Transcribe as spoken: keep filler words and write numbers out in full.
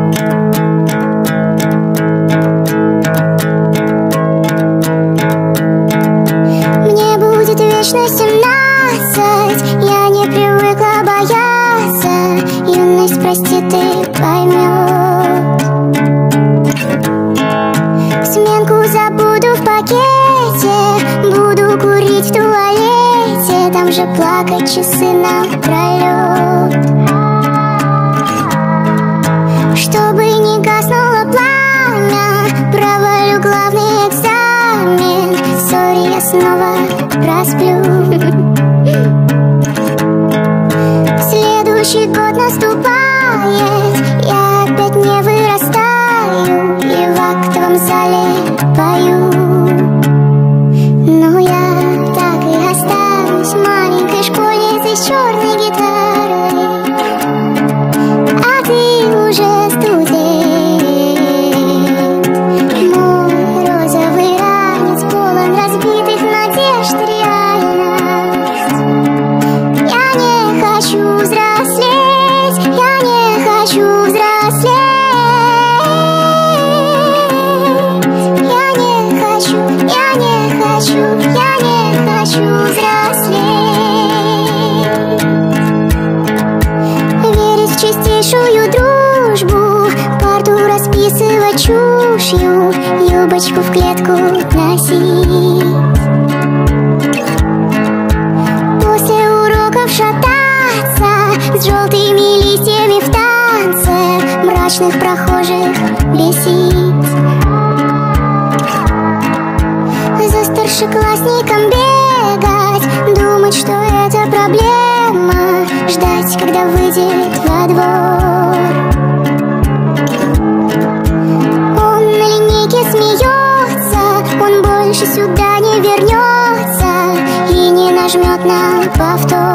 Мне будет вечно семнадцать, я не привыкла бояться. Юность, прости, ты поймешь. Сменку забуду в пакете, буду курить в туалете, там же плакать часы напролет. Чтобы не гаснуло пламя, провалю главный экзамен. Сори, я снова просплю. Следующий год наступает, я опять не вырастаю и в актовом зале пою. Но я так и останусь маленькой школьницей с черной гитарой, а ты уже студент. Мой розовый ранец полон разбитых надежд, реальность. Я не хочу взрослеть, я не хочу взрослеть. Я не хочу, я не хочу, я не хочу взрослеть. Верить в чистейшую дружбу, парту расписывать чушью, юбочку в клетку носить. После уроков шататься с желтыми листьями в танце, мрачных прохожих бесить. За старшеклассником бегать, думать, что это проблема, ждать, когда выйдет во двор. Он на линейке смеется, он больше сюда не вернется и не нажмет на повтор.